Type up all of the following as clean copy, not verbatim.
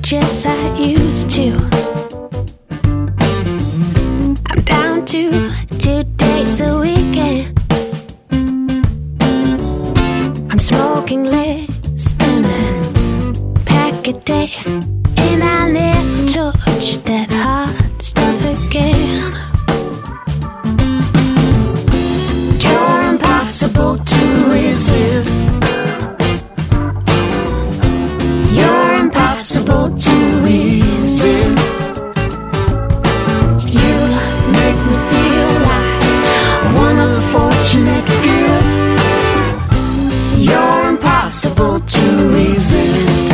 much as I used to. I'm down to 2 days a weekend. I'm smoking less than a pack a day, and I'll never touch that hot stuff again. You're impossible to resist. You're impossible to resist. You make me feel like one of the fortunate few. You're impossible to resist.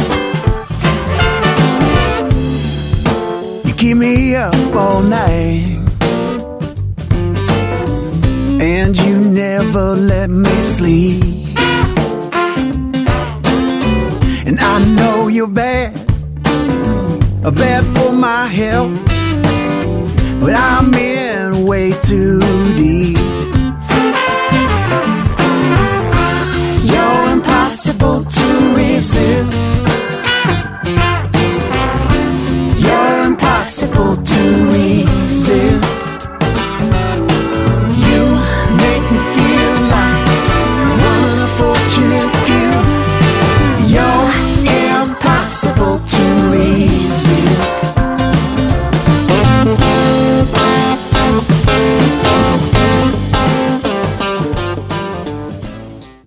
You keep me up all night, and you never let me sleep. And I know you're bad for my health, but I'm in way too deep.